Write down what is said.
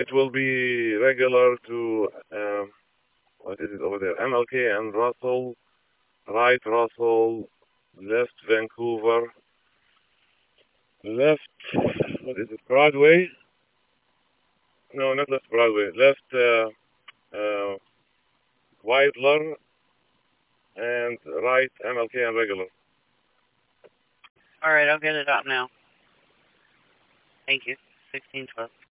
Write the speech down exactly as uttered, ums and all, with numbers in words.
it will be regular to, um, what is it over there? M L K and Russell, right Russell, left Vancouver, left, what is it, Broadway? No, not left Broadway, left uh, uh, Whitler, and right M L K and regular. All right, I'll get it up now. Thank you. sixteen twelve.